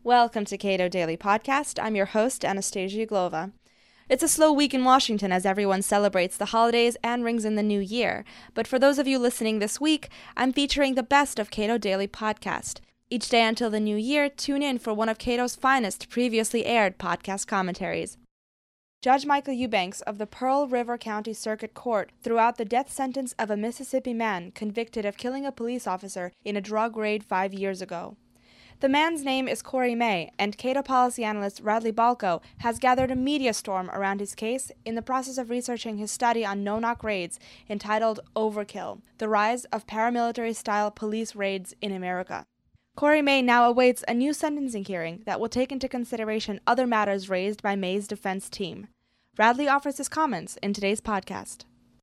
Welcome to Cato Daily Podcast. I'm your host, Anastasia Uglova. It's a slow week in Washington as everyone celebrates the holidays and rings in the new year. But for those of you listening this week, I'm featuring the best of Cato Daily Podcast. Each day until the new year, tune in for one of Cato's finest previously aired podcast commentaries. Judge Michael Eubanks of the Pearl River County Circuit Court threw out the death sentence of a Mississippi man convicted of killing a police officer in a drug raid 5 years ago. The man's name is Corey May, and Cato policy analyst Radley Balko has gathered a media storm around his case in the process of researching his study on no-knock raids entitled Overkill, The Rise of Paramilitary-Style Police Raids in America. Corey May now awaits a new sentencing hearing that will take into consideration other matters raised by May's defense team. Radley offers his comments in today's podcast.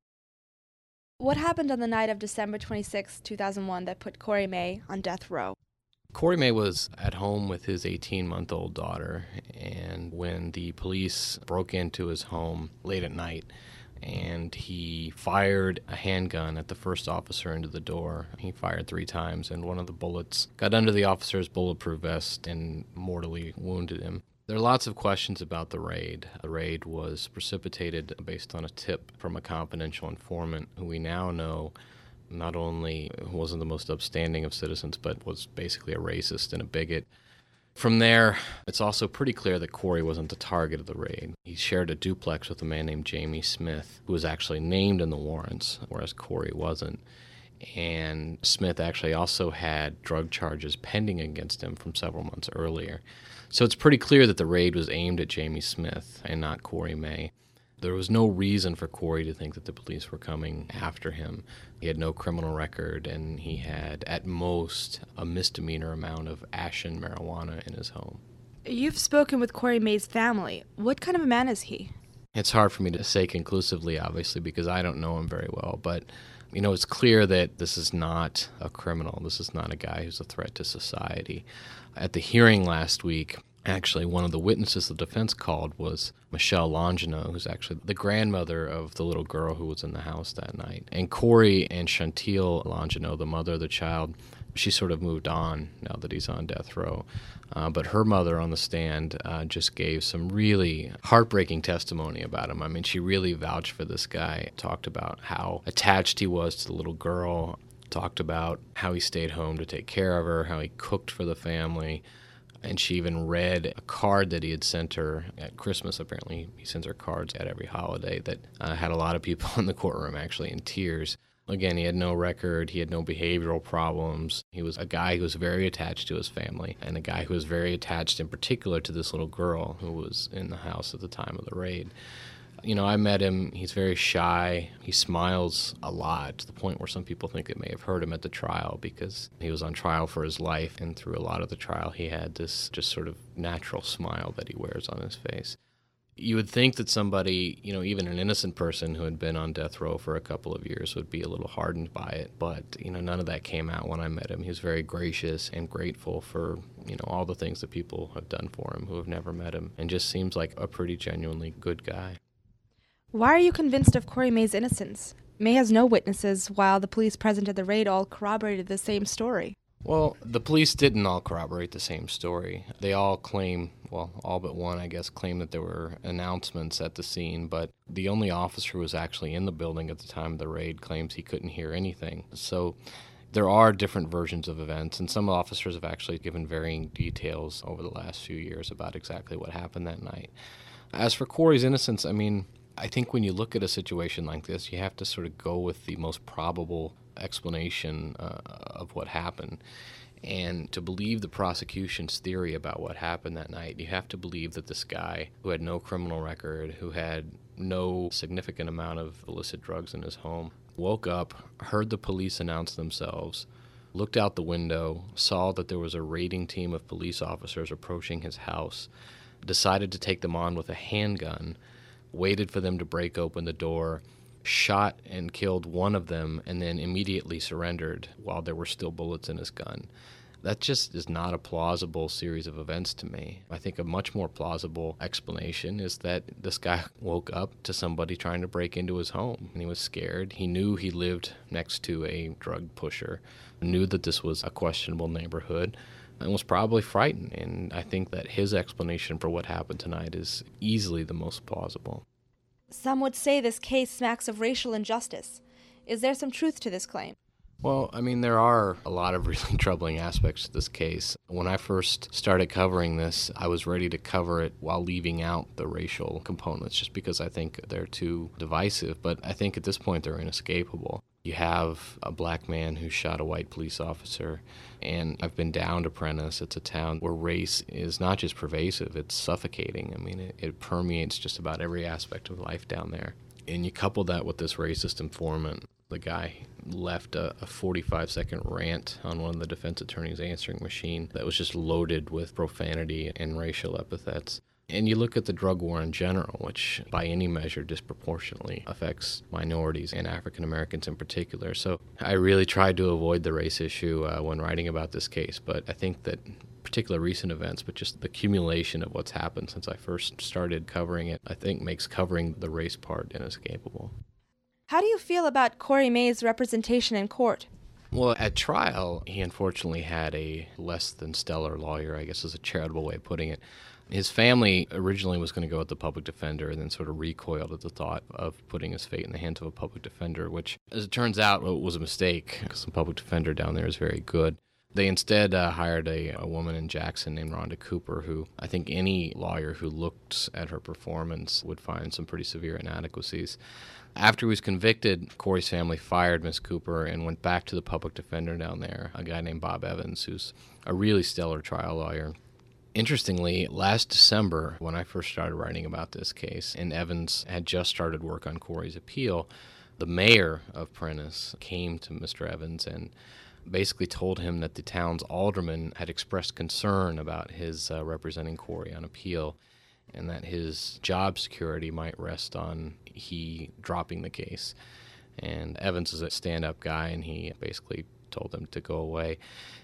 What happened on the night of December 26, 2001 that put Corey May on death row? Corey May was at home with his 18-month-old daughter, and when the police broke into his home late at night and he fired a handgun at the first officer into the door, he fired 3 times, and one of the bullets got under the officer's bulletproof vest and mortally wounded him. There are lots of questions about the raid. The raid was precipitated based on a tip from a confidential informant who we now know not only wasn't the most upstanding of citizens, but was basically a racist and a bigot. From there, it's also pretty clear that Corey wasn't the target of the raid. He shared a duplex with a man named Jamie Smith, who was actually named in the warrants, whereas Corey wasn't. And Smith actually also had drug charges pending against him from several months earlier. So it's pretty clear that the raid was aimed at Jamie Smith and not Corey May. There was no reason for Corey to think that the police were coming after him. He had no criminal record, and he had, at most, a misdemeanor amount of ashen marijuana in his home. You've spoken with Corey May's family. What kind of a man is he? It's hard for me to say conclusively, obviously, because I don't know him very well, but it's clear that this is not a criminal. This is not a guy who's a threat to society. At the hearing last week, actually, one of the witnesses the defense called was Michelle Longino, who's actually the grandmother of the little girl who was in the house that night. And Corey and Chantil Longino, the mother of the child, she sort of moved on now that he's on death row. But her mother on the stand just gave some really heartbreaking testimony about him. I mean, she really vouched for this guy, talked about how attached he was to the little girl, talked about how he stayed home to take care of her, how he cooked for the family. And she even read a card that he had sent her at Christmas. Apparently, he sends her cards at every holiday that had a lot of people in the courtroom actually in tears. Again, he had no record. He had no behavioral problems. He was a guy who was very attached to his family, and a guy who was very attached in particular to this little girl who was in the house at the time of the raid. I met him. He's very shy. He smiles a lot, to the point where some people think it may have hurt him at the trial because he was on trial for his life, and through a lot of the trial he had this just sort of natural smile that he wears on his face. You would think that somebody, even an innocent person who had been on death row for a couple of years would be a little hardened by it, but, none of that came out when I met him. He was very gracious and grateful for, all the things that people have done for him who have never met him, and just seems like a pretty genuinely good guy. Why are you convinced of Corey May's innocence? May has no witnesses, while the police present at the raid all corroborated the same story. Well, the police didn't all corroborate the same story. They all claim, all but one, I guess, claimed that there were announcements at the scene, but the only officer who was actually in the building at the time of the raid claims he couldn't hear anything. So there are different versions of events, and some officers have actually given varying details over the last few years about exactly what happened that night. As for Corey's innocence, I think when you look at a situation like this, you have to sort of go with the most probable explanation of what happened. And to believe the prosecution's theory about what happened that night, you have to believe that this guy, who had no criminal record, who had no significant amount of illicit drugs in his home, woke up, heard the police announce themselves, looked out the window, saw that there was a raiding team of police officers approaching his house, decided to take them on with a handgun, waited for them to break open the door, shot and killed one of them, and then immediately surrendered while there were still bullets in his gun. That just is not a plausible series of events to me. I think a much more plausible explanation is that this guy woke up to somebody trying to break into his home, and he was scared. He knew he lived next to a drug pusher, knew that this was a questionable neighborhood, and was probably frightened. And I think that his explanation for what happened tonight is easily the most plausible. Some would say this case smacks of racial injustice. Is there some truth to this claim? Well, I mean, there are a lot of really troubling aspects to this case. When I first started covering this, I was ready to cover it while leaving out the racial components, just because I think they're too divisive. But I think at this point they're inescapable. You have a black man who shot a white police officer, and I've been down to Prentiss. It's a town where race is not just pervasive, it's suffocating. I mean, it permeates just about every aspect of life down there. And you couple that with this racist informant. The guy left a 45-second rant on one of the defense attorney's answering machine that was just loaded with profanity and racial epithets. And you look at the drug war in general, which by any measure disproportionately affects minorities and African Americans in particular. So I really tried to avoid the race issue when writing about this case, but I think that particular recent events, but just the accumulation of what's happened since I first started covering it, I think makes covering the race part inescapable. How do you feel about Corey May's representation in court? Well, at trial, he unfortunately had a less than stellar lawyer, I guess is a charitable way of putting it. His family originally was going to go with the public defender and then sort of recoiled at the thought of putting his fate in the hands of a public defender, which, as it turns out, was a mistake because the public defender down there is very good. They instead hired a woman in Jackson named Rhonda Cooper, who I think any lawyer who looked at her performance would find some pretty severe inadequacies. After he was convicted, Corey's family fired Miss Cooper and went back to the public defender down there, a guy named Bob Evans, who's a really stellar trial lawyer. Interestingly, last December, when I first started writing about this case, and Evans had just started work on Corey's appeal, the mayor of Prentiss came to Mr. Evans and basically told him that the town's alderman had expressed concern about his representing Corey on appeal, and that his job security might rest on he dropping the case. And Evans is a stand-up guy, and he basically told them to go away.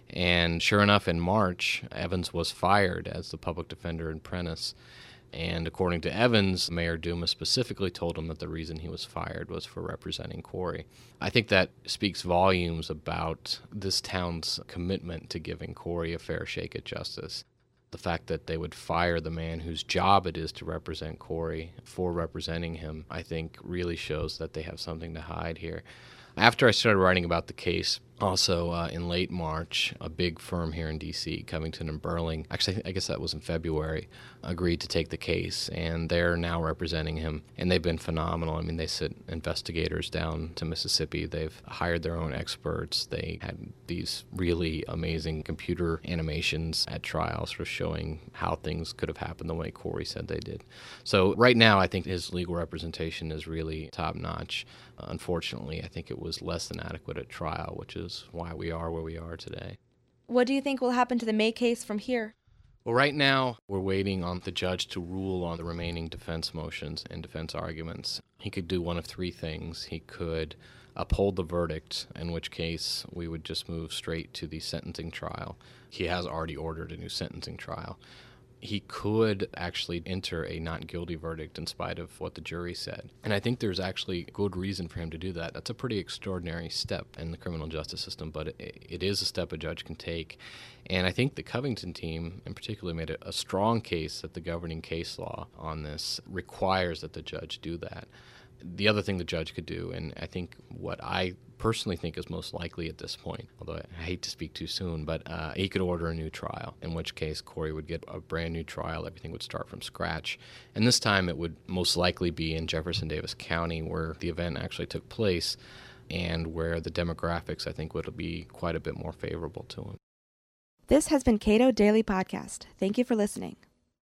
And sure enough, in March, Evans was fired as the public defender in Prentiss. And according to Evans, Mayor Dumas specifically told him that the reason he was fired was for representing Corey. I think that speaks volumes about this town's commitment to giving Corey a fair shake at justice. The fact that they would fire the man whose job it is to represent Corey for representing him, I think really shows that they have something to hide here. After I started writing about the case, also in late March, a big firm here in D.C., Covington and Burling, actually I guess that was in February, agreed to take the case, and they're now representing him, and they've been phenomenal. I mean, they sent investigators down to Mississippi. They've hired their own experts. They had these really amazing computer animations at trial sort of showing how things could have happened the way Corey said they did. So right now, I think his legal representation is really top-notch. Unfortunately, I think it was less than adequate at trial, which is why we are where we are today. What do you think will happen to the May case from here? Well, right now, we're waiting on the judge to rule on the remaining defense motions and defense arguments. He could do one of three things. He could uphold the verdict, in which case we would just move straight to the sentencing trial. He has already ordered a new sentencing trial. He could actually enter a not guilty verdict in spite of what the jury said. And I think there's actually good reason for him to do that. That's a pretty extraordinary step in the criminal justice system, but it is a step a judge can take. And I think the Covington team in particular made a strong case that the governing case law on this requires that the judge do that. The other thing the judge could do, and I think what I personally think is most likely at this point, although I hate to speak too soon, but he could order a new trial, in which case Corey would get a brand new trial. Everything would start from scratch. And this time it would most likely be in Jefferson Davis County, where the event actually took place and where the demographics, I think, would be quite a bit more favorable to him. This has been Cato Daily Podcast. Thank you for listening.